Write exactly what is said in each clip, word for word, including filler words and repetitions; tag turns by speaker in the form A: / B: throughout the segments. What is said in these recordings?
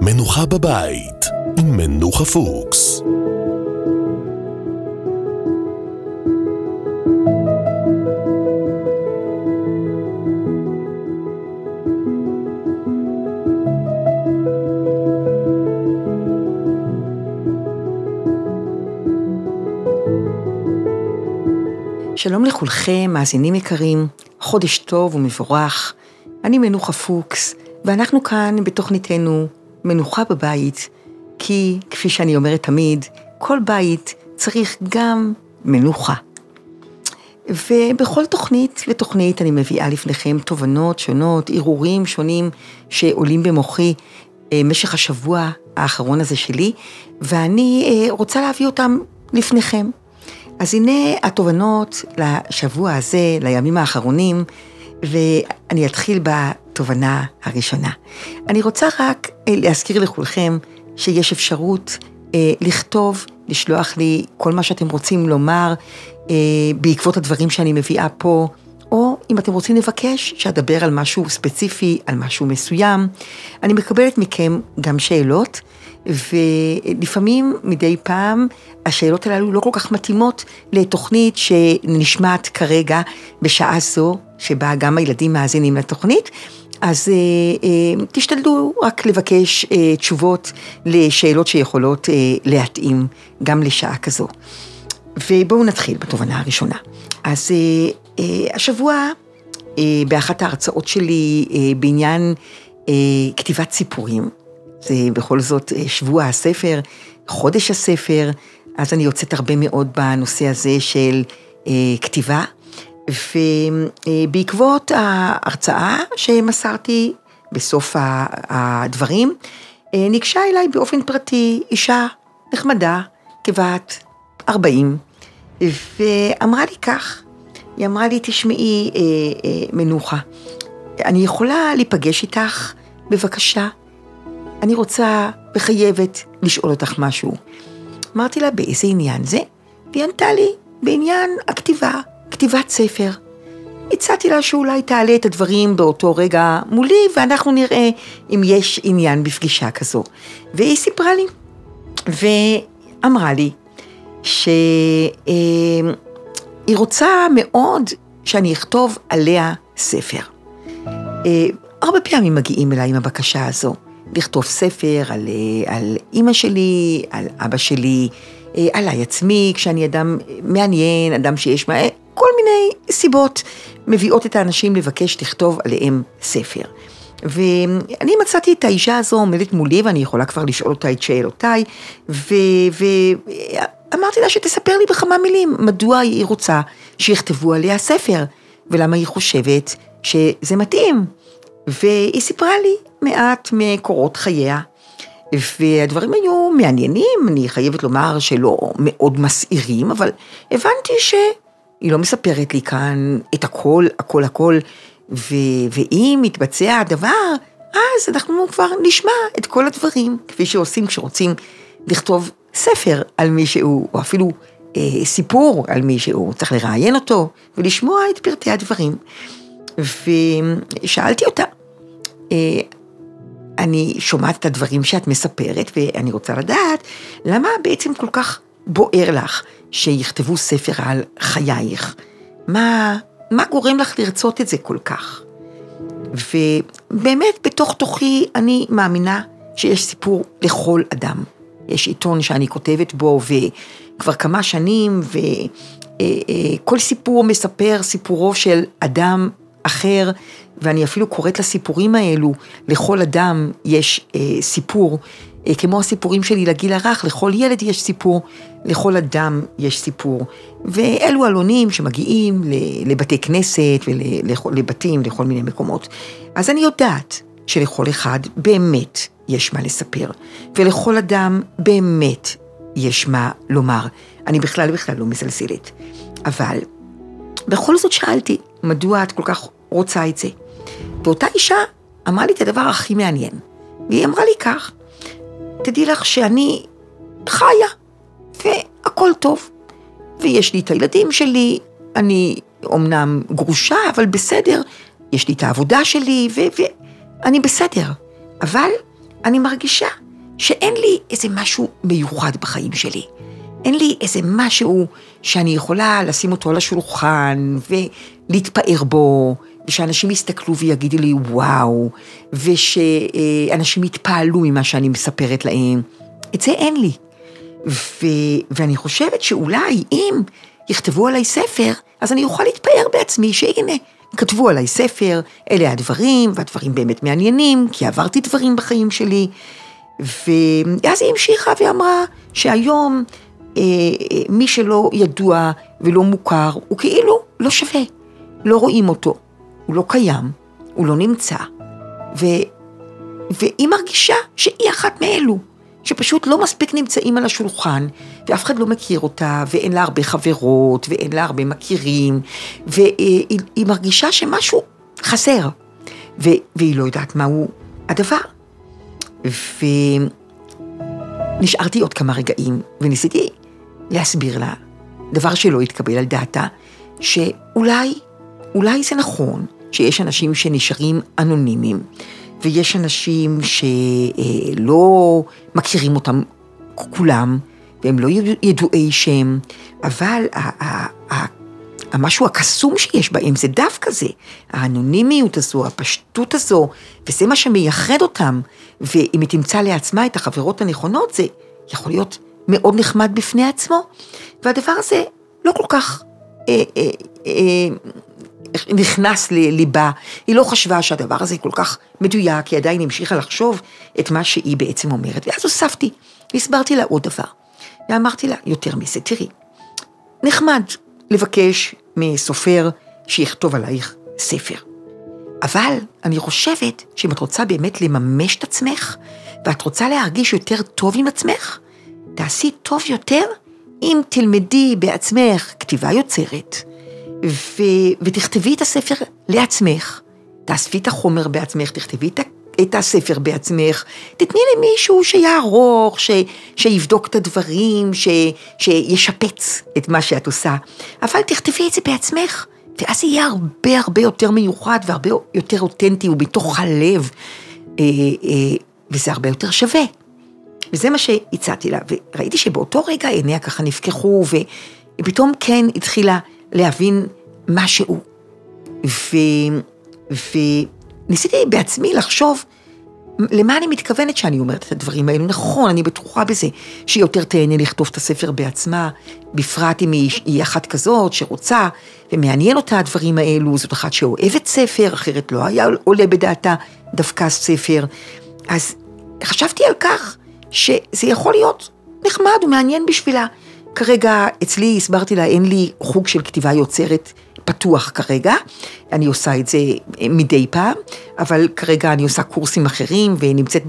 A: מנוחה בבית עם מנוחה פוקס.
B: שלום לכולכם, מאזינים יקרים, חודש טוב ומבורך. אני מנוחה פוקס, ואנחנו כאן בתוכניתנו מנוחה בבית, כי כפי שאני אומרת תמיד, כל בית צריך גם מנוחה. ובכל תוכנית ותוכנית אני מביאה לפניכם תובנות שונות, ערעורים שונים שעולים במוחי משך השבוע האחרון הזה שלי, ואני רוצה להביא אותם לפניכם. אז הנה התובנות לשבוע הזה, לימים האחרונים, ואני אתחיל בתובנה הראשונה. אני רוצה רק להזכיר לכולכם שיש אפשרות אה, לכתוב, לשלוח לי כל מה שאתם רוצים לומר, אה, בעקבות הדברים שאני מביאה פה, או אם אתם רוצים לבקש שאדבר על משהו ספציפי, על משהו מסוים. אני מקבלת מכם גם שאלות, ולפעמים מדי פעם השאלות הללו לא כל כך מתאימות לתוכנית שנשמעת כרגע בשעה זו, שבה גם הילדים מאזינים לתוכנית, אז אה, אה, תשתדלו רק לבקש אה, תשובות לשאלות שיכולות אה, להתאים גם לשעה כזו. ובואו נתחיל בתובנה הראשונה. אז אה, אה, השבוע אה, באחת ההרצאות שלי אה, בעניין אה, כתיבת סיפורים, זה בכל זאת שבוע הספר, חודש הספר, אז אני יוצאת הרבה מאוד בנושא הזה של אה, כתיבה, ובעקבות ההרצאה שמסרתי בסוף הדברים, אה, ניגשה אליי באופן פרטי אישה נחמדה, כבת ארבעים, ואמרה לי כך, היא אמרה לי, תשמעי אה, אה, מנוחה, אני יכולה להיפגש איתך בבקשה? אני רוצה וחייבת לשאול אותך משהו. אמרתי לה, באיזה עניין זה? והיא ענתה לי, בעניין הכתיבה, כתיבת ספר. הצעתי לה שאולי תעלה את הדברים באותו רגע מולי, ואנחנו נראה אם יש עניין בפגישה כזו. והיא סיפרה לי, ואמרה לי, שהיא רוצה מאוד שאני אכתוב עליה ספר. הרבה פעמים מגיעים אליי עם הבקשה הזו. לכתוב ספר על, על אמא שלי, על אבא שלי, עליי עצמי, כשאני אדם מעניין, אדם שיש מה, כל מיני סיבות מביאות את האנשים לבקש לכתוב עליהם ספר. ואני מצאתי את האישה הזו עומדת מולי, ואני יכולה כבר לשאול אותה את שאלותיי, ואמרתי לה שתספר לי בכמה מילים, מדוע היא רוצה שיכתבו עליה ספר, ולמה היא חושבת שזה מתאים. והיא סיפרה לי מעט מקורות חייה, והדברים היו מעניינים, אני חייבת לומר שלא מאוד מסעירים, אבל הבנתי שהיא לא מספרת לי כאן את הכל, הכל, הכל, ו- ואם מתבצע הדבר, אז אנחנו כבר נשמע את כל הדברים, כפי שעושים כשרוצים לכתוב ספר על מישהו, או אפילו אה, סיפור על מישהו, צריך לראיין אותו, ולשמוע את פרטי הדברים. ושאלתי אותה, אני שומעת את הדברים שאת מספרת, ואני רוצה לדעת, למה בעצם כל כך בוער לך שיכתבו ספר על חייך? מה, מה גורם לך לרצות את זה כל כך? ובאמת בתוך תוכי אני מאמינה שיש סיפור לכל אדם. יש עיתון שאני כותבת בו, וכבר כמה שנים, וכל סיפור מספר סיפורו של אדם אחר, ואני אפילו קוראת לסיפורים האלו, לכל אדם יש אה, סיפור, אה, כמו הסיפורים שלי לגיל הרך, לכל ילד יש סיפור, לכל אדם יש סיפור, ואלו אלונים שמגיעים לבתי כנסת ולבתים, לכל מיני מקומות. אז אני יודעת שלכל אחד באמת יש מה לספר, ולכל אדם באמת יש מה לומר. אני בכלל בכלל לא מזלזלת. אבל בכל זאת שאלתי, מדוע את כל כך רוצה את זה? ואותה אישה אמרה לי את הדבר הכי מעניין. והיא אמרה לי כך, תדעי לך שאני חיה, והכל טוב. ויש לי את הילדים שלי, אני אומנם גרושה, אבל בסדר, יש לי את העבודה שלי, ואני בסדר. אבל אני מרגישה שאין לי איזה משהו מיוחד בחיים שלי. אין לי איזה משהו שאני יכולה לשים אותו על השולחן ולהתפאר בו, ושאנשים יסתכלו ויגידו לי וואו, ושאנשים יתפעלו ממה שאני מספרת להם. את זה אין לי. ו... ואני חושבת שאולי אם יכתבו עליי ספר, אז אני אוכל להתפאר בעצמי שהנה, כתבו עליי ספר, אלה הדברים, והדברים באמת מעניינים, כי עברתי דברים בחיים שלי. ואז היא המשיכה ואמרה שהיום אה, מי שלא ידוע ולא מוכר, הוא כאילו לא שווה, לא רואים אותו, הוא לא קיים, הוא לא נמצא. ו... והיא מרגישה שהיא אחת מאלו, שפשוט לא מספיק נמצאים על השולחן, ואף אחד לא מכיר אותה, ואין לה הרבה חברות, ואין לה הרבה מכירים, והיא היא מרגישה שמשהו חסר, ו, והיא לא יודעת מהו הדבר. ונשארתי עוד כמה רגעים, וניסיתי להסביר לה, דבר שלא התקבל על דעתה, שאולי, אולי זה נכון, שיש אנשים שנשארים אנונימיים, ויש אנשים שלא מכירים אותם כולם, והם לא ידועי שם, אבל המשהו הקסום שיש בהם זה דווקא זה, האנונימיות הזו, הפשטות הזו, וזה מה שמייחד אותם, ואם היא תמצא לעצמה את החברות הנכונות, זה יכול להיות מאוד נחמד בפני עצמו, והדבר הזה לא כל כך אה, אה, אה, נכנס לליבה, היא לא חשבה שהדבר הזה כל כך מדויק, היא עדיין המשיכה לחשוב את מה שהיא בעצם אומרת, ואז הוספתי, והסברתי לה עוד דבר, ואמרתי לה יותר מזה, תראי, נחמד לבקש מסופר שיכתוב עלייך ספר, אבל אני חושבת שאם את רוצה באמת לממש את עצמך, ואת רוצה להרגיש יותר טוב עם עצמך, תעשי טוב יותר אם תלמדי בעצמך כתיבה יוצרת, ו... ותכתבי את הספר לעצמך, תאספי את החומר בעצמך, תכתבי את, את הספר בעצמך, תתני למישהו שיערוך, ש... שיבדוק את הדברים, ש... שישפץ את מה שאת עושה, אבל תכתבי את זה בעצמך, ואז יהיה הרבה הרבה יותר מיוחד, והרבה יותר אותנטי, ובתוך הלב, וזה הרבה יותר שווה. וזה מה שהצעתי לה, וראיתי שבאותו רגע עיניה ככה נפקחו, ופתאום כן התחילה להבין משהו, ו... וניסיתי בעצמי לחשוב למה אני מתכוונת שאני אומרת את הדברים האלו. נכון, אני בטוחה בזה שהיא יותר תהנה לכתוב את הספר בעצמה, בפרט אם היא, היא אחת כזאת שרוצה ומעניין אותה הדברים האלו, זאת אחת שאוהבת ספר, אחרת לא היה עולה בדעתה דווקא ספר. אז חשבתי על כך שזה יכול להיות נחמד ומעניין בשבילה. כרגע אצלי הסברתי לה, אין לי חוג של כתיבה יוצרת פתוח כרגע, אני עושה את זה מדי פעם, אבל כרגע אני עושה קורסים אחרים ונמצאת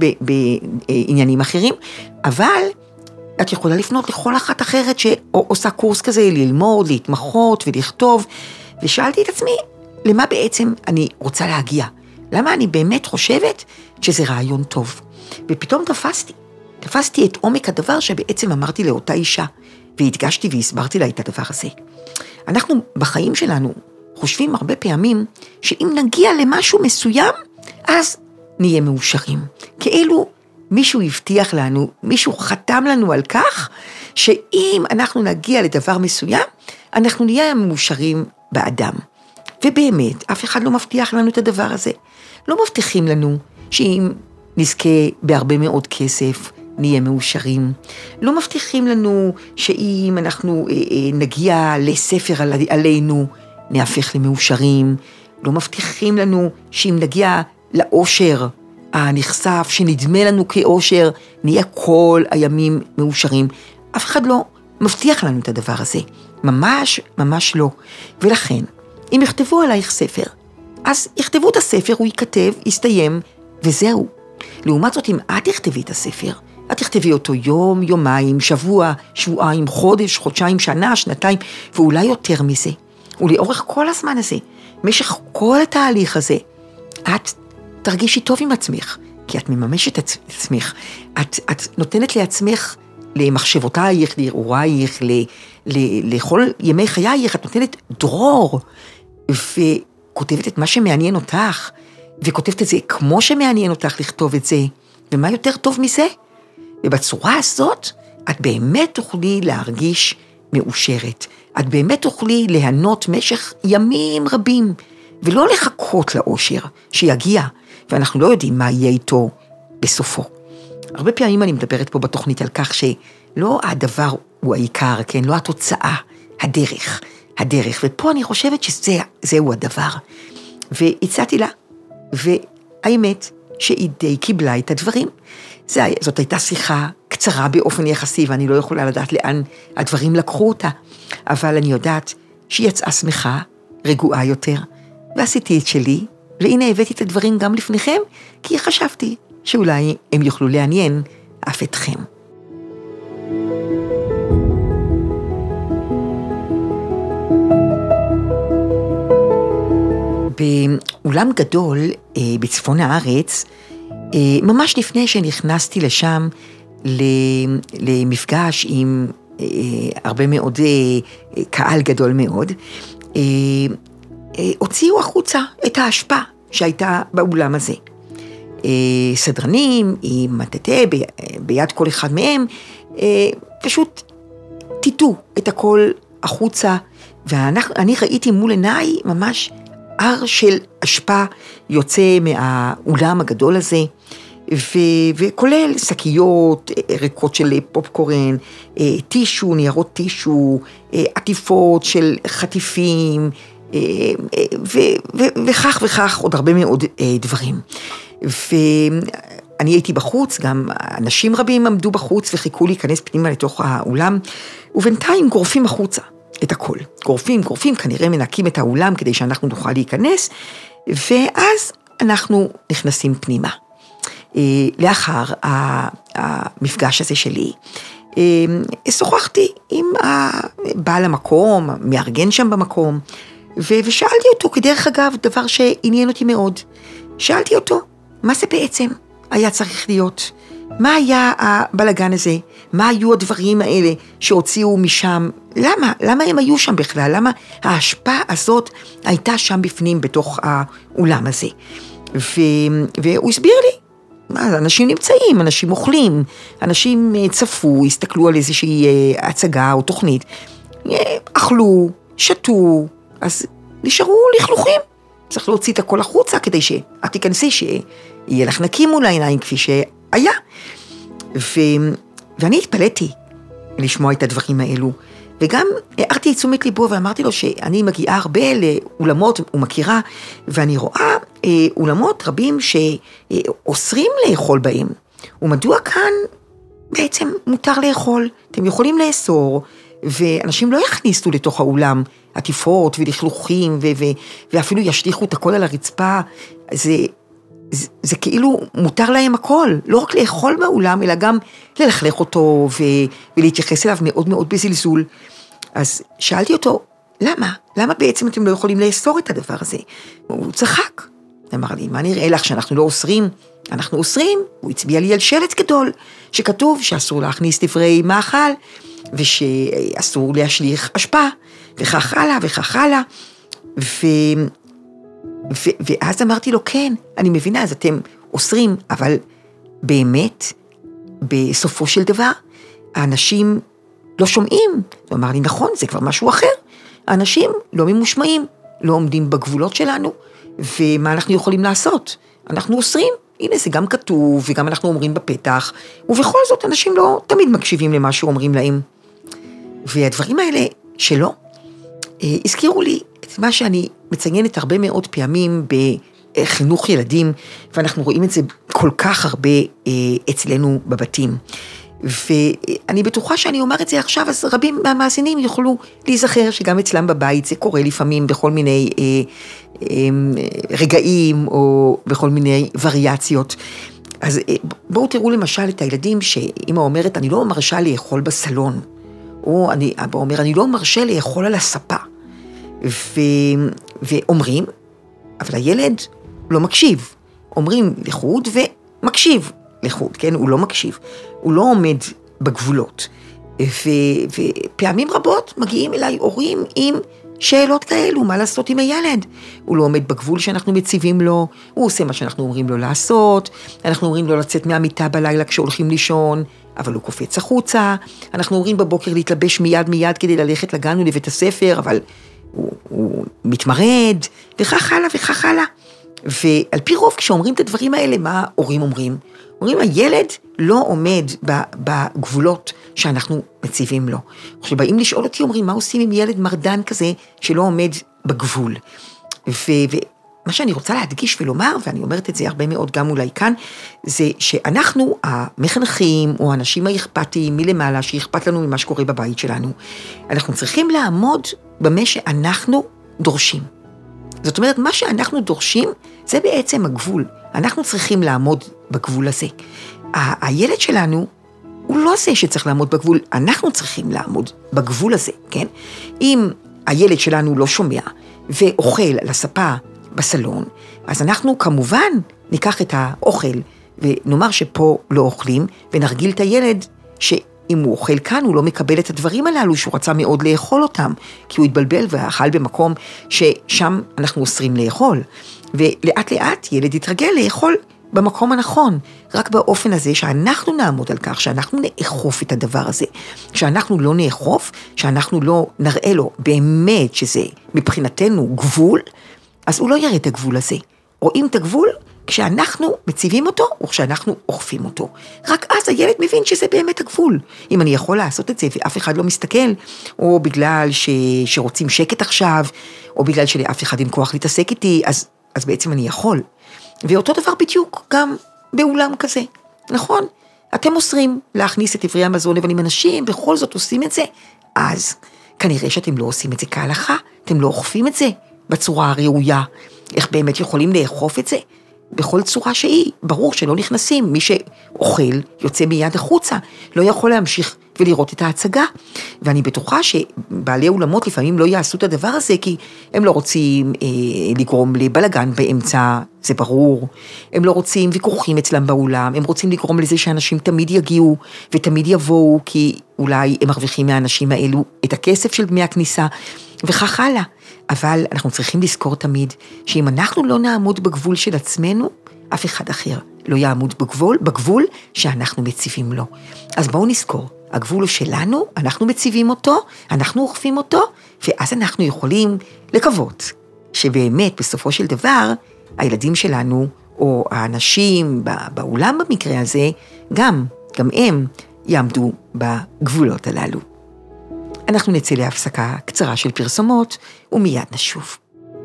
B: בעניינים אחרים, אבל את יכולה לפנות לכל אחת אחרת שעושה קורס כזה, ללמוד, להתמחות ולכתוב, ושאלתי את עצמי, למה בעצם אני רוצה להגיע? למה אני באמת חושבת שזה רעיון טוב? ופתאום תפסתי, תפסתי את עומק הדבר שבעצם אמרתי לאותה אישה, והדגשתי והסברתי לה את הדבר הזה. אנחנו בחיים שלנו חושבים הרבה פעמים שאם נגיע למשהו מסוים, אז נהיה מאושרים. כאילו מישהו הבטיח לנו, מישהו חתם לנו על כך, שאם אנחנו נגיע לדבר מסוים, אנחנו נהיה מאושרים באדם. ובאמת, אף אחד לא מבטיח לנו את הדבר הזה. לא מבטיחים לנו שאם נזכה בהרבה מאוד כסף, נהיה מאושרים. לא מבטיחים לנו שאם אנחנו אה, אה, נגיע לספר על, עלינו, נהפך למאושרים. לא מבטיחים לנו שאם נגיע לאושר הנחשף, שנדמה לנו כאושר, נהיה כל הימים מאושרים. אף אחד לא מבטיח לנו את הדבר הזה. ממש, ממש לא. ולכן, אם יכתבו עלייך ספר, אז יכתבו את הספר, הוא ייכתב, יסתיים, וזהו. לעומת זאת, אם את תכתבי את הספר, את תכתבי אותו יום, יומיים, שבוע, שבועיים, חודש, חודשיים, שנה, שנתיים, ואולי יותר מזה. ולאורך כל הזמן הזה, במשך כל התהליך הזה, את תרגישי טוב עם עצמך, כי את מממשת את עצמך. את, את נותנת לעצמך, למחשבותייך, להרהורייך, ל, ל, לכל ימי חייך, את נותנת דרור, וכותבת את מה שמעניין אותך, וכותבת את זה כמו שמעניין אותך לכתוב את זה, ומה יותר טוב מזה? ובצורה הזאת, את באמת תוכלי להרגיש מאושרת. את באמת תוכלי ליהנות משך ימים רבים, ולא לחכות לאושר שיגיע, ואנחנו לא יודעים מה יהיה איתו בסופו. הרבה פעמים אני מדברת פה בתוכנית על כך שלא הדבר הוא העיקר, כן? לא התוצאה, הדרך, הדרך. ופה אני חושבת שזהו הדבר. והצעתי לה, והאמת שהיא די קיבלה את הדברים. זה, זאת הייתה שיחה קצרה באופן יחסי, ואני לא יכולה לדעת לאן הדברים לקחו אותה. אבל אני יודעת שהיא יצאה שמחה, רגועה יותר, ועשיתי את שלי, והנה הבאתי את הדברים גם לפניכם, כי חשבתי שאולי הם יוכלו לעניין אף אתכם. באולם גדול בצפון הארץ, ממש לפני שנכנסתי לשם למפגש עם הרבה מאוד קהל גדול מאוד, הוציאו החוצה את ההשפעה שהייתה באולם הזה. סדרנים עם מטאטא ביד כל אחד מהם, פשוט טיטו את הכל החוצה, ואני ראיתי מול עיניי ממש הר של השפעה יוצא מהאולם הגדול הזה, ו- וכולל שקיות, ריקות של פופקורן, טישו, ניירות טישו, עטיפות של חטיפים, ו- ו- וכך וכך עוד הרבה מאוד דברים. ואני הייתי בחוץ, גם אנשים רבים עמדו בחוץ וחיכו להיכנס פנימה לתוך האולם, ובינתיים גורפים החוצה את הכל. גורפים, גורפים, כנראה מנקים את האולם כדי שאנחנו נוכל להיכנס, ואז אנחנו נכנסים פנימה. לאחר המפגש הזה שלי, שוחחתי עם בעל המקום, מארגן שם במקום, ושאלתי אותו, כדרך אגב, דבר שעניין אותי מאוד. שאלתי אותו, מה זה בעצם היה צריך להיות? מה היה הבלגן הזה? מה היו הדברים האלה שהוציאו משם? למה? למה הם היו שם בכלל? למה ההשפעה הזאת הייתה שם בפנים בתוך האולם הזה? ו... והוא הסביר לי, מה, אנשים נמצאים, אנשים אוכלים, אנשים צפו, הסתכלו על איזושהי הצגה או תוכנית, אכלו, שתו, אז נשארו לכלוכים. צריך להוציא את הכל החוצה כדי שאת תיכנסי, שיהיה לך נקים מול העיניים כפי שהיה. ו... ואני התפלאתי לשמוע את הדברים האלו, וגם הערתי את תשומת ליבו ואמרתי לו שאני מגיעה הרבה לאולמות ומכירה, ואני רואה אה, אולמות רבים שאוסרים לאכול בהם. ומדוע כאן בעצם מותר לאכול? אתם יכולים לאסור, ואנשים לא יכניסו לתוך האולם עטיפות ולכלוכים, ו- ו- ואפילו ישליחו את הכל על הרצפה. זה, זה, זה כאילו מותר להם הכל, לא רק לאכול באולם, אלא גם ללכלך אותו ו- ולהתייחס אליו מאוד מאוד בזלזול. אז שאלתי אותו, למה? למה בעצם אתם לא יכולים לאסור את הדבר הזה? הוא צחק. אמר לי, מה נראה לך שאנחנו לא אוסרים? אנחנו אוסרים. הוא הצביע לי על שלט גדול, שכתוב שאסור להכניס דברי מאכל, ושאסור להשליך אשפה, וכך הלאה וכך הלאה. ו... ו... ואז אמרתי לו, כן, אני מבינה, אז אתם אוסרים, אבל באמת, בסופו של דבר, האנשים לא שומעים. הוא אמר לי, נכון, זה כבר משהו אחר. האנשים לא ממושמעים, לא עומדים בגבולות שלנו, ומה אנחנו יכולים לעשות? אנחנו אוסרים. הנה, זה גם כתוב, וגם אנחנו אומרים בפתח, ובכל זאת אנשים לא תמיד מקשיבים למה שאומרים להם. והדברים האלה שלא, הזכירו לי את מה שאני מציינת הרבה מאוד פעמים בחינוך ילדים, ואנחנו רואים את זה כל כך הרבה אצלנו בבתים. ואני בטוחה שאני אומר את זה עכשיו, אז רבים מהמאזינים יוכלו להיזכר שגם אצלם בבית זה קורה לפעמים בכל מיני אה, אה, רגעים או בכל מיני וריאציות. אז אה, בואו תראו למשל את הילדים שאמא אומרת, אני לא מרשה לאכול בסלון, או אני, אבא אומר, אני לא מרשה לאכול על הספה. ו, ואומרים, אבל הילד לא מקשיב. אומרים לחוד ומקשיב. לחוד, כן? הוא לא מקשיב, הוא לא עומד בגבולות. ו, ופעמים רבות מגיעים אליי הורים עם שאלות כאלו, מה לעשות עם הילד? הוא לא עומד בגבול שאנחנו מציבים לו, הוא עושה מה שאנחנו אומרים לו לעשות, אנחנו אומרים לו לצאת מהמיטה בלילה כשהולכים לישון, אבל הוא קופץ החוצה, אנחנו אומרים בבוקר להתלבש מיד מיד כדי ללכת לגן ולבית הספר, אבל הוא, הוא מתמרד, וכך הלאה וכך הלאה. ועל פי רוב כשאומרים את הדברים האלה, מה הורים אומרים? אומרים, הילד לא עומד בגבולות שאנחנו מציבים לו. כשבאים לשאול אותי, אומרים, מה עושים עם ילד מרדן כזה שלא עומד בגבול? ומה שאני רוצה להדגיש ולומר, ואני אומרת את זה הרבה מאוד גם אולי כאן, זה שאנחנו המחנכים או האנשים האכפתיים מלמעלה, שאכפת לנו ממה שקורה בבית שלנו, אנחנו צריכים לעמוד במה שאנחנו דורשים. זאת אומרת, מה שאנחנו דורשים, זה בעצם הגבול. אנחנו צריכים לעמוד בגבול הזה. ה- הילד שלנו, הוא לא זה שצריך לעמוד בגבול, אנחנו צריכים לעמוד בגבול הזה, כן? אם הילד שלנו לא שומע, ואוכל על הספה בסלון, אז אנחנו כמובן ניקח את האוכל, ונאמר שפה לא אוכלים, ונרגיל את הילד שאם הוא אוכל כאן, הוא לא מקבל את הדברים הללו, שהוא רצה מאוד לאכול אותם, כי הוא התבלבל ואכל במקום ששם אנחנו אוסרים לאכול. ולאט לאט ילד יתרגל לאכול במקום הנכון, רק באופן הזה שאנחנו נעמוד על כך, שאנחנו נאכוף את הדבר הזה, שאנחנו לא נאכוף, שאנחנו לא נראה לו באמת שזה מבחינתנו גבול, אז הוא לא יראה את הגבול הזה. רואים את הגבול כשאנחנו מציבים אותו, או כשאנחנו אוכפים אותו. רק אז הילד מבין שזה באמת הגבול. אם אני יכול לעשות את זה ואף אחד לא מסתכל, או בגלל ש... שרוצים שקט עכשיו, או בגלל שלאף אחד אין כוח להתעסק איתי, אז, אז בעצם אני יכול. ואותו דבר בדיוק גם באולם כזה, נכון? אתם אוסרים להכניס את עברי המזון, אבל אם אנשים בכל זאת עושים את זה, אז כנראה שאתם לא עושים את זה כהלכה, אתם לא אוכפים את זה בצורה הראויה. איך באמת יכולים לאכוף את זה? בכל צורה שהיא, ברור שלא נכנסים, מי שאוכל יוצא מיד החוצה, לא יכול להמשיך ולראות את ההצגה, ואני בטוחה שבעלי אולמות לפעמים לא יעשו את הדבר הזה, כי הם לא רוצים אה, לגרום לבלגן באמצע, זה ברור, הם לא רוצים ויכוחים אצלם באולם, הם רוצים לגרום לזה שאנשים תמיד יגיעו, ותמיד יבואו, כי אולי הם מרוויחים מהאנשים האלו את הכסף של דמי הכניסה, וכך הלאה. אבל אנחנו צריכים לזכור תמיד, שאם אנחנו לא נעמוד בגבול של עצמנו, אף אחד אחר לא יעמוד בגבול, בגבול שאנחנו מציבים לו. אז בואו נזכור, הגבול הוא שלנו, אנחנו מציבים אותו, אנחנו אוכפים אותו, ואז אנחנו יכולים לקוות, שבאמת בסופו של דבר, הילדים שלנו, או האנשים באולם במקרה הזה, גם, גם הם יעמדו בגבולות הללו. אנחנו נצא להפסקה קצרה של פרסומות, ומיד נשוב.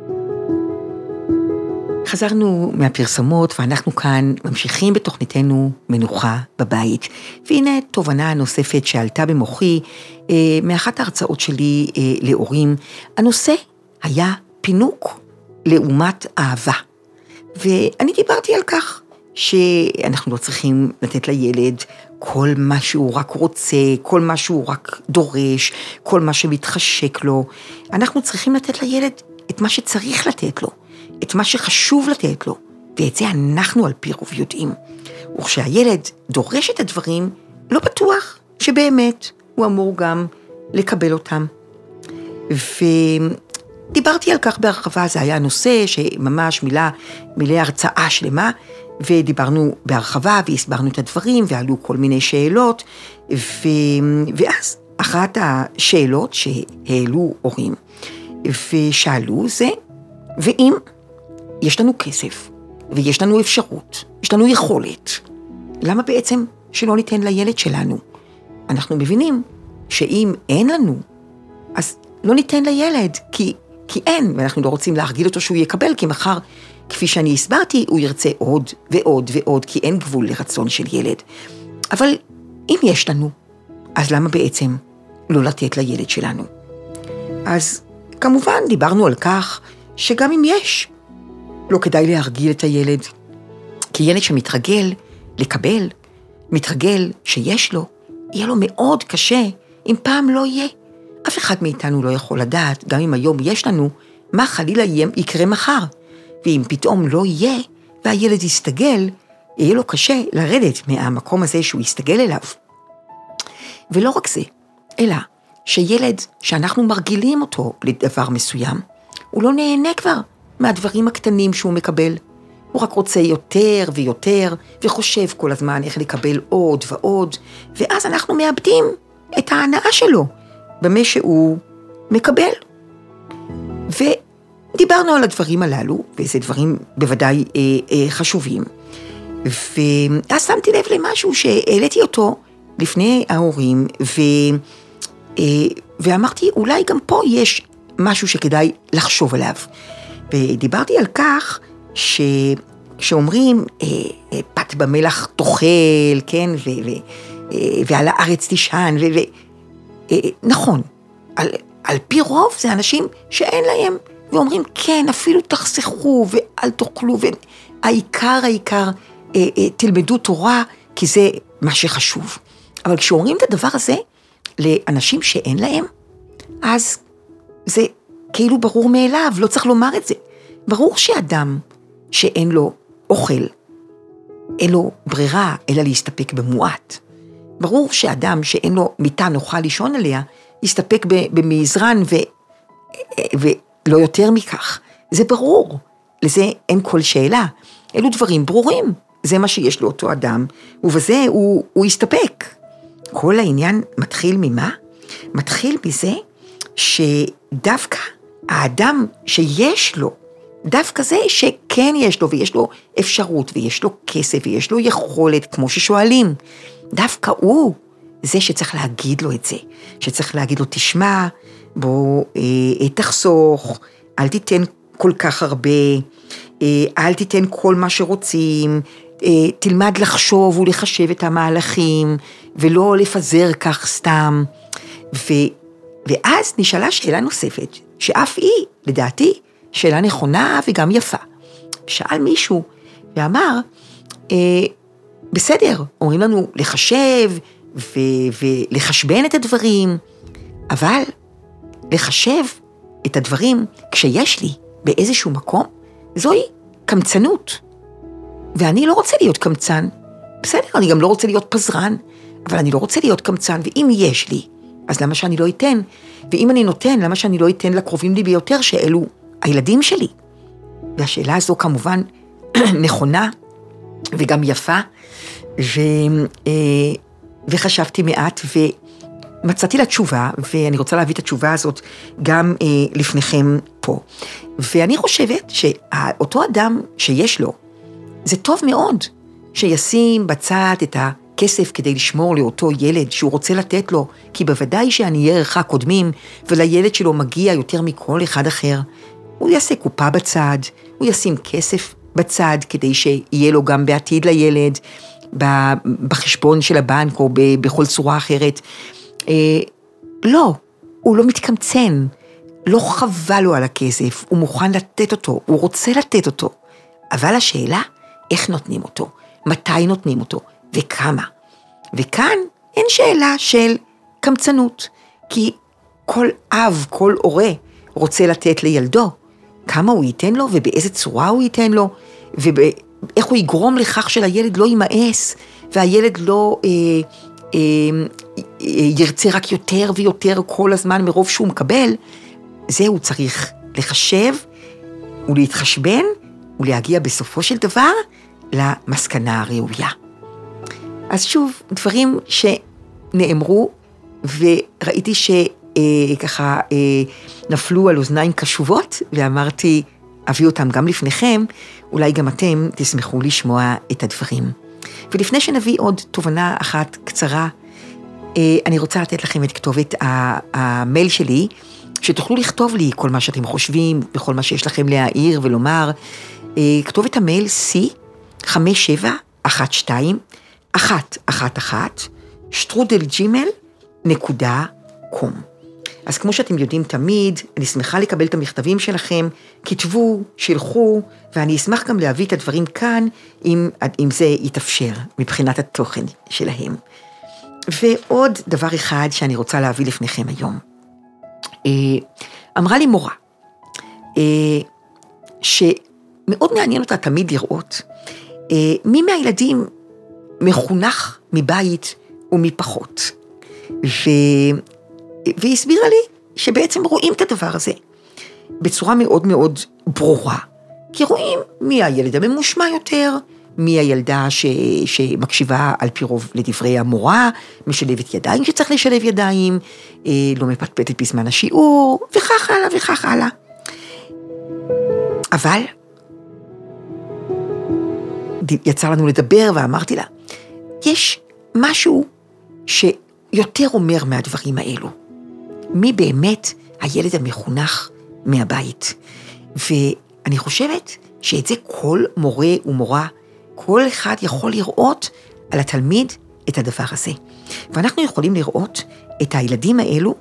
B: חזרנו מהפרסומות, ואנחנו כאן ממשיכים בתוכניתנו מנוחה בבית. והנה תובנה נוספת שעלתה במוחי, אה, מאחת ההרצאות שלי אה, להורים. הנושא היה פינוק לעומת אהבה. ואני דיברתי על כך, שאנחנו לא צריכים לתת לילד כל מה שהוא רק רוצה, כל מה שהוא רק דורש, כל מה שמתחשק לו. אנחנו צריכים לתת לילד את מה שצריך לתת לו, את מה שחשוב לתת לו, ואת זה אנחנו על פי רוב יודעים. וכשהילד דורש את הדברים, לא בטוח שבאמת הוא אמור גם לקבל אותם. ודיברתי על כך בהרחבה, זה היה נושא שממש מילה, מילה הרצאה שלמה, ודיברנו בהרחבה והסברנו את הדברים, ועלו כל מיני שאלות, ו... ואז אחת השאלות שהעלו הורים, ושאלו זה, ואם יש לנו כסף, ויש לנו אפשרות, יש לנו יכולת, למה בעצם שלא ניתן לילד שלנו? אנחנו מבינים שאם אין לנו, אז לא ניתן לילד, כי, כי אין, ואנחנו לא רוצים להרגיל אותו שהוא יקבל, כי מחר, כפי שאני הסברתי, הוא ירצה עוד ועוד ועוד, כי אין גבול לרצון של ילד. אבל אם יש לנו, אז למה בעצם לא לתת לילד שלנו? אז כמובן דיברנו על כך שגם אם יש, לא כדאי להרגיל את הילד, כי ילד שמתרגל לקבל, מתרגל שיש לו, יהיה לו מאוד קשה אם פעם לא יהיה. אף אחד מאיתנו לא יכול לדעת, גם אם היום יש לנו, מה חלילה יקרה מחר. ואם פתאום לא יהיה, והילד יסתגל, יהיה לו קשה לרדת מהמקום הזה שהוא יסתגל אליו. ולא רק זה, אלא שילד שאנחנו מרגילים אותו לדבר מסוים, הוא לא נהנה כבר מהדברים הקטנים שהוא מקבל. הוא רק רוצה יותר ויותר, וחושב כל הזמן איך לקבל עוד ועוד, ואז אנחנו מאבדים את ההנאה שלו במה שהוא מקבל. ודיברנו על הדברים הללו, וזה דברים בוודאי אה, אה, חשובים. ואז שמתי לב למשהו שהעליתי אותו לפני ההורים, ו, אה, ואמרתי, אולי גם פה יש משהו שכדאי לחשוב עליו. ודיברתי על כך ש... שאומרים, אה, אה, פת במלח תאכל, כן, ו, ו, אה, ועל הארץ תישן, ו, ו, אה, נכון, על, על פי רוב זה אנשים שאין להם, ואומרים, כן, אפילו תחסכו, ואל תאכלו, והעיקר, העיקר, אה, אה, תלמדו תורה, כי זה מה שחשוב. אבל כשאומרים את הדבר הזה, לאנשים שאין להם, אז זה כאילו ברור מאליו, לא צריך לומר את זה. ברור שאדם שאין לו אוכל, אין לו ברירה, אלא להסתפק במועט. ברור שאדם שאין לו מיטה נוחה לישון עליה, יסתפק במזרן ו... ולא יותר מכך. זה ברור, לזה אין כל שאלה. אלו דברים ברורים, זה מה שיש לאותו אדם, ובזה הוא, הוא יסתפק. כל העניין מתחיל ממה? מתחיל מזה שדווקא האדם שיש לו, דווקא זה שכן יש לו, ויש לו אפשרות, ויש לו כסף, ויש לו יכולת, כמו ששואלים, דווקא הוא זה שצריך להגיד לו את זה, שצריך להגיד לו, תשמע, בוא אה, תחסוך, אל תיתן כל כך הרבה, אה, אל תיתן כל מה שרוצים, אה, תלמד לחשוב ולחשב את המהלכים, ולא לפזר כך סתם, ו, ואז נשאלה שאלה נוספת, שאף היא, לדעתי, שאלה נכונה וגם יפה. שאל מישהו ואמר, אה, בסדר, אומרים לנו לחשב ו- ולחשבן את הדברים, אבל לחשב את הדברים כשיש לי באיזשהו מקום, זוהי קמצנות. ואני לא רוצה להיות קמצן. בסדר, אני גם לא רוצה להיות פזרן, אבל אני לא רוצה להיות קמצן, ואם יש לי, אז למה שאני לא אתן? ואם אני נותן, למה שאני לא אתן לקרובים לי ביותר שאלו הילדים שלי? והשאלה הזו כמובן נכונה וגם יפה, ו, וחשבתי מעט ומצאתי לה תשובה, ואני רוצה להביא את התשובה הזאת גם לפניכם פה. ואני חושבת שאותו אדם שיש לו, זה טוב מאוד שישים בצד את הכסף כדי לשמור לאותו ילד שהוא רוצה לתת לו, כי בוודאי שאני אהיה ערך קודמים, ולילד שלו מגיע יותר מכל אחד אחר. הוא יעשה קופה בצד, הוא ישים כסף בצד, כדי שיהיה לו גם בעתיד לילד, בחשבון של הבנק או בכל צורה אחרת. לא, הוא לא מתקמצן, לא חבל לו על הכסף, הוא מוכן לתת אותו, הוא רוצה לתת אותו. אבל השאלה, איך נותנים אותו? מתי נותנים אותו? וכמה? וכאן אין שאלה של קמצנות, כי כל אב, כל הורה רוצה לתת לילדו, כמה הוא ייתן לו ובאיזה צורה הוא ייתן לו, ואיך הוא יגרום לכך שלילד לא יימאס, והילד לא אה, אה, אה, ירצה רק יותר ויותר כל הזמן מרוב שהוא מקבל. זה הוא צריך לחשב ולהתחשבן ולהגיע בסופו של דבר למסקנה הראויה. אז שוב, דברים שנאמרו, וראיתי שככה נפלו על אוזניים קשובות, ואמרתי, אביא אותם גם לפניכם, אולי גם אתם תשמחו לשמוע את הדברים. ולפני שנביא עוד תובנה אחת קצרה, אני רוצה לתת לכם את כתובת המייל שלי, שתוכלו לכתוב לי כל מה שאתם חושבים, וכל מה שיש לכם להעיר ולומר. כתובת המייל סי חמש שבע אחת שתיים אחת אחת אחת שטרודל ג'ימל נקודה קום. אז כמו שאתם יודעים תמיד, אני שמחה לקבל את המכתבים שלכם, כתבו, שלחו, ואני אשמח גם להביא את הדברים כאן, אם, אם זה יתאפשר מבחינת התוכן שלהם. ועוד דבר אחד שאני רוצה להביא לפניכם היום. אמרה לי מורה, שמאוד מעניין אותה תמיד לראות, מי מהילדים מחונך מבית ומפחות. והיא הסבירה לי שבעצם רואים את הדבר הזה בצורה מאוד מאוד ברורה, כי רואים מי הילד הממושמע יותר, מי הילדה ש... שמקשיבה על פי רוב לדברי המורה, משלבת ידיים שצריך לשלב ידיים, לא מפטפטת בזמן השיעור, וכך הלאה וכך הלאה. אבל יצא לנו לדבר ואמרתי לה, יש משהו שיותר אומר מהדברים האלו. מי באמת הילד המחונך מהבית? ואני חושבת שאת זה כל מורה ומורה, כל אחד יכול לראות על התלמיד את הדבר הזה. ואנחנו יכולים לראות את הילדים האלו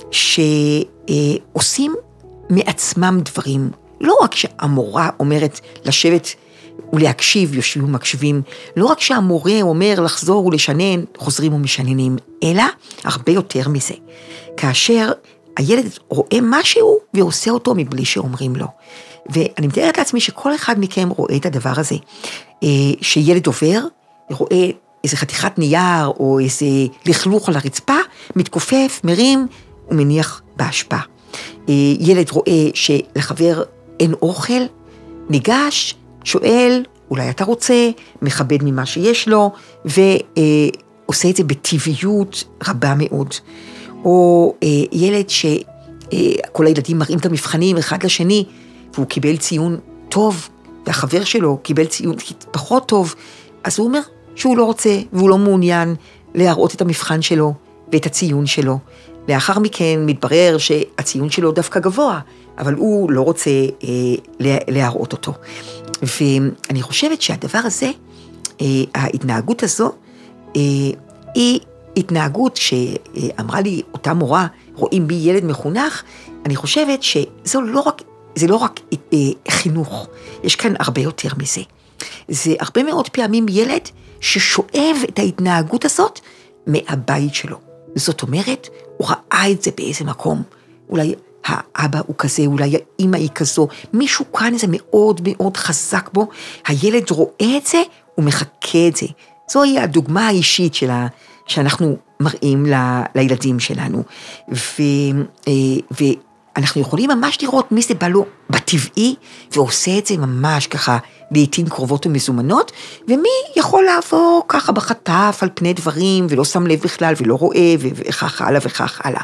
B: שעושים מעצמם דברים, לא רק שהמורה אומרת לשבת ולהקשיב, יושבים ומקשיבים, לא רק שהמורה אומר לחזור ולשנן, חוזרים ומשננים, אלא הרבה יותר מזה. כאשר הילד רואה משהו ועושה אותו מבלי שאומרים לו. ואני מתארת לעצמי שכל אחד מכם רואה את הדבר הזה, שילד עובר, רואה איזה חתיכת נייר או איזה לכלוך על הרצפה, מתכופף, מרים ומניח בהשפעה. ילד רואה שלחבר אין אוכל, ניגש, שואל, אולי אתה רוצה, מכבד ממה שיש לו, ועושה את זה בטבעיות רבה מאוד. או ילד שכל הילדים מראים את המבחנים אחד לשני, והוא קיבל ציון טוב, והחבר שלו קיבל ציון פחות טוב, אז הוא אומר שהוא לא רוצה, והוא לא מעוניין להראות את המבחן שלו, ואת הציון שלו. לאחר מכן מתברר שהציון שלו דווקא גבוה, אבל הוא לא רוצה אה, להראות אותו. ואני חושבת שהדבר הזה, אה, ההתנהגות הזו, אה, היא התנהגות שאמרה לי אותה מורה, רואים בי ילד מחונך, אני חושבת שזו לא רק, זה לא רק אה, חינוך, יש כאן הרבה יותר מזה. זה הרבה מאוד פעמים ילד ששואב את ההתנהגות הזאת מהבית שלו. זאת אומרת, הוא ראה את זה באיזה מקום, אולי האבא הוא כזה, אולי האמא היא כזו, מישהו כאן זה מאוד מאוד חזק בו, הילד רואה את זה, הוא מחכה את זה. זוהי הדוגמה האישית שלה, שאנחנו מראים ל, לילדים שלנו, ו, ואנחנו יכולים ממש לראות מי זה בא לו בטבעי, ועושה את זה ממש ככה, לעתים קרובות ומזומנות, ומי יכול לעבור ככה בחטף על פני דברים, ולא שם לב בכלל, ולא רואה, וכך הלאה וכך הלאה.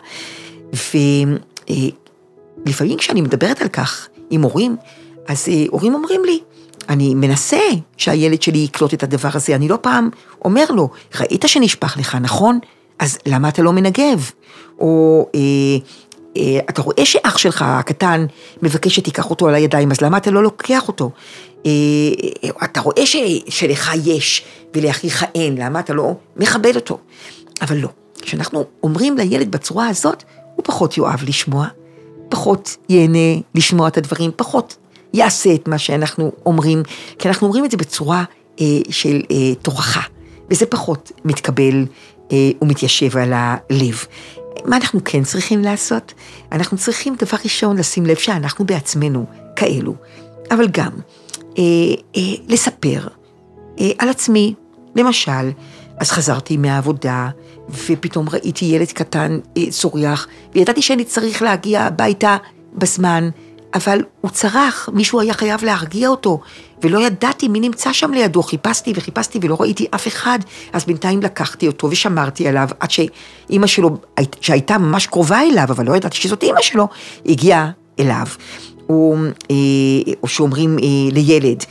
B: ולפעמים כשאני מדברת על כך עם הורים, אז הורים אומרים לי, אני מנסה שהילד שלי יקלוט את הדבר הזה, אני לא פעם אומר לו, ראית שנשפך לך, נכון? אז למה אתה לא מנגב? או אה, אתה רואה שאח שלך הקטן מבקש שתיקח אותו על הידיים, אז למה אתה לא לוקח אותו? אתה רואה ש, שלך יש ולאחיך אין, למה אתה לא מכבד אותו? אבל לא, כשאנחנו אומרים לילד בצורה הזאת, הוא פחות יאהב לשמוע, פחות ייהנה לשמוע את הדברים, פחות יעשה את מה שאנחנו אומרים, כי אנחנו אומרים את זה בצורה אה, של אה, תוכחה, וזה פחות מתקבל אה, ומתיישב על הלב. מה אנחנו כן צריכים לעשות? אנחנו צריכים דבר ראשון לשים לב שאנחנו בעצמנו כאלו, אבל גם אה, אה, לספר אה, על עצמי, למשל, אז חזרתי מהעבודה, ופתאום ראיתי ילד קטן אה, צוריח, וידעתי שאני צריך להגיע הביתה בזמן, אבל הוא צרח, מישהו היה חייב להרגיע אותו, ולא ידעתי מי נמצא שם לידו, חיפשתי וחיפשתי ולא ראיתי אף אחד, אז בינתיים לקחתי אותו ושמרתי עליו, עד שאמא שלו, שהייתה ממש קרובה אליו, אבל לא ידעתי שזאת אמא שלו, הגיעה אליו. או, או שאומרים לילד,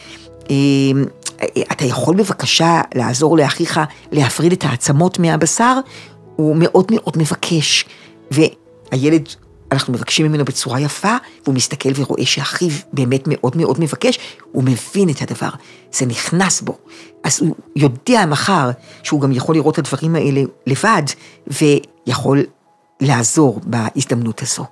B: אתה יכול בבקשה לעזור לאחיך להפריד את העצמות מהבשר? הוא מאוד מאוד מבקש, והילד, אנחנו מבקשים ממנו בצורה יפה, והוא מסתכל ורואה שאחיו באמת מאוד מאוד מבקש, הוא מבין את הדבר, זה נכנס בו, אז הוא יודע מחר שהוא גם יכול לראות את הדברים האלה לבד, ויכול לעזור בהזדמנות הזו.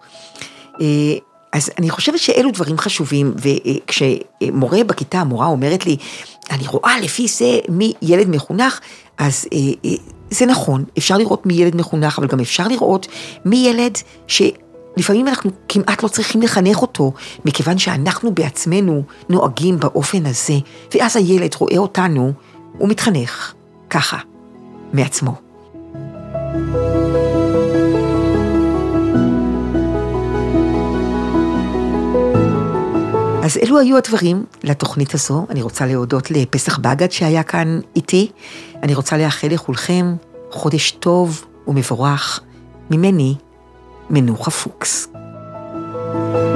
B: אז אני חושבת שאלו דברים חשובים, וכשמורה בכיתה, המורה אומרת לי, אני רואה לפי זה מי ילד מחונך, אז זה נכון, אפשר לראות מי ילד מחונך, אבל גם אפשר לראות מי ילד שלפעמים אנחנו כמעט לא צריכים לחנך אותו, מכיוון שאנחנו בעצמנו נוהגים באופן הזה, ואז הילד רואה אותנו, הוא מתחנך ככה, מעצמו. אז אלו היו הדברים לתוכנית הזו. אני רוצה להודות לפסח בגד שהיה כאן איתי. אני רוצה לאחל לכולכם חודש טוב ומבורך. ממני, מנוחה פוקס.